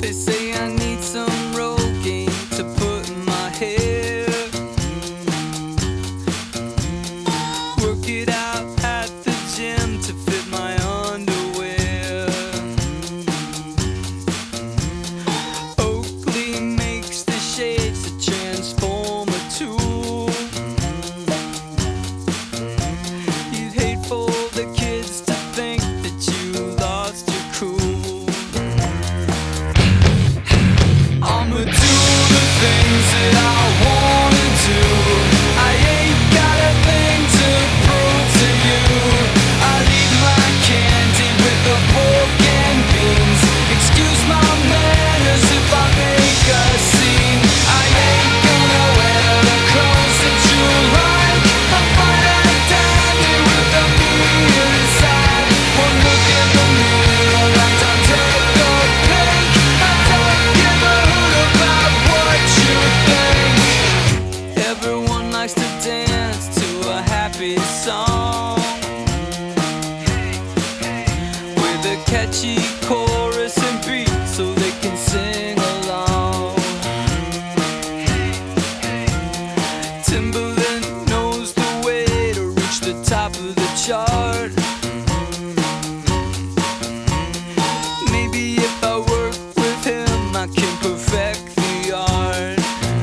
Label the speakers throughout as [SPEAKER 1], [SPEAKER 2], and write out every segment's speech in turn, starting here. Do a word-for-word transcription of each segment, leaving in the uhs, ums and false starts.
[SPEAKER 1] They say I need some Rogaine to put in my hair. Work it out at the gym to fit my underwear. Oakley makes the shades a transformer tool. You'd hate for the kids to think that you lost your cool. I'ma do the things that I wanna do. I ain't got a thing to prove to you. I leave my candy with the pork and beans. Excuse my manners if I make a scene. I ain't gonna wear the clothes that you like. I'm fine and dandy with the me inside. One look in the mirror and I'll take a peek. I don't give a hoot about what you think. Everyone likes to dance to a happy song with a catchy chorus and beat so they can sing along. Timberland knows the way to reach the top of the chart. Maybe if I work with him I can perfect the art.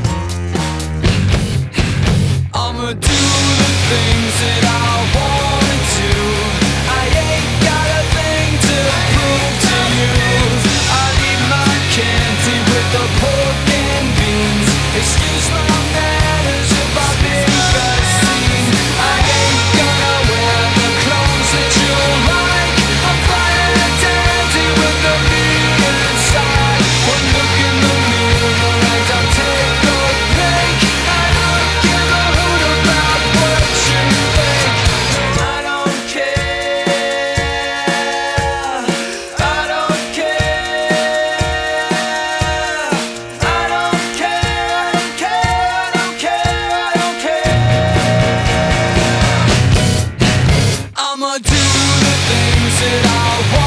[SPEAKER 1] I'ma do the things that I wanna do. I ain't got a thing to prove to you. I leave my candy with the pork and beans. Excuse my manners if I make a scene. I ain't gonna wear the clothes that you like. I'm fine and dandy with the me inside. One look in the mirror and I'll take a peek. I don't give a hoot about what you think. I don't care. I don't care. I don't care. I don't care. I don't care. I don't care. I'ma do the things that I want.